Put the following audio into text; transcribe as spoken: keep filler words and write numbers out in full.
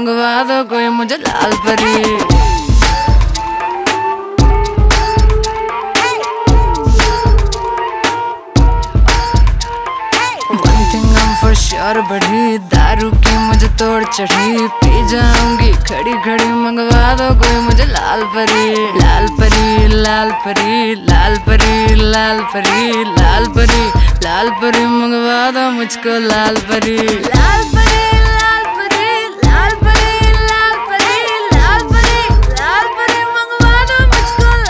मंगवा दो कोई मुझे लाल परी। श्योर बढ़ी दारू की मुझे तोड़ चढ़ी, पी जाऊंगी खड़ी खड़ी मंगवा दो कोई मुझे लाल परी। लाल परी लाल परी लाल परी लाल परी लाल परी लाल परी मंगवा दो मुझको लाल परी। लाल परी